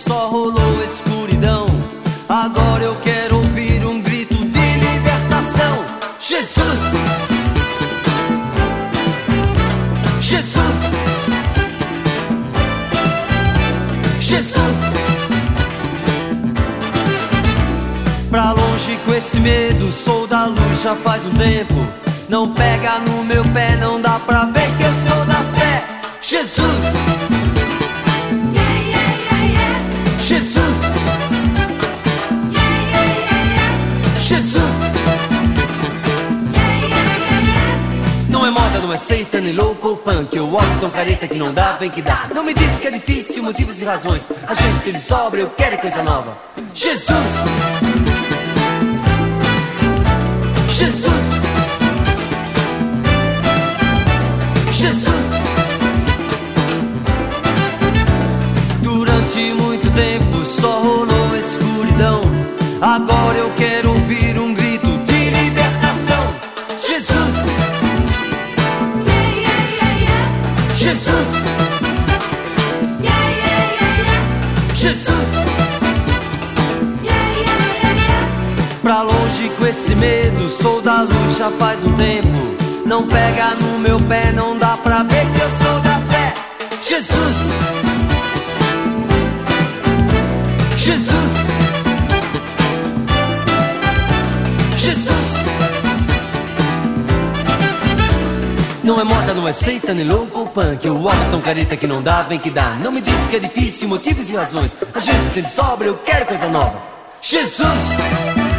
só rolou escuridão. Agora eu quero ouvir um grito de libertação. Jesus! Jesus! Jesus! Pra longe com esse medo, sou da luz já faz um tempo. Não pega no meu pé, não dá pra ver que eu sou da fé. Jesus! Jesus! Jesus! Não é moda, não é seita, nem louco ou punk. Eu olho tão careta que não dá, vem que dá. Não me diz que é difícil, motivos e razões. A gente tem de sobra, eu quero coisa nova. Jesus! Jesus! Jesus! Durante muito tempo só rolou escuridão. Agora eu quero ouvir um grito de libertação. Jesus! Jesus! Jesus! Pra longe com esse medo, sou da luz já faz um tempo. Não pega no meu pé, não dá pra ver que eu sou da fé. Jesus! Jesus! Jesus! Não é moda, não é seita, nem louco ou punk. Eu olho tão careta que não dá, vem que dá. Não me diz que é difícil, motivos e razões. A gente tem de sobra, eu quero coisa nova. Jesus!